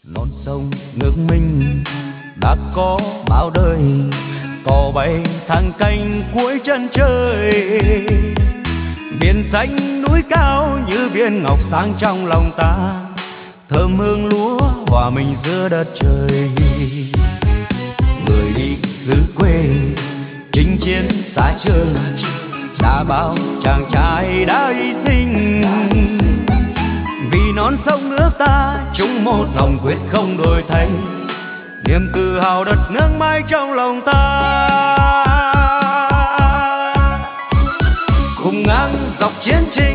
non sông nước mình đã có bao đời, cò bay thẳng cánh cuối chân trời. Biển xanh núi cao như viên ngọc sáng trong lòng ta, thơm hương lúa hòa mình giữa đất trời. Người đi xứ quê chinh chiến xa trường, đã bao chàng trai đã hy sinh vì non sông nước ta, chung một lòng quyết không đổi thay, niềm tự hào đất nước mãi trong lòng ta. Cùng ngang dọc chiến trình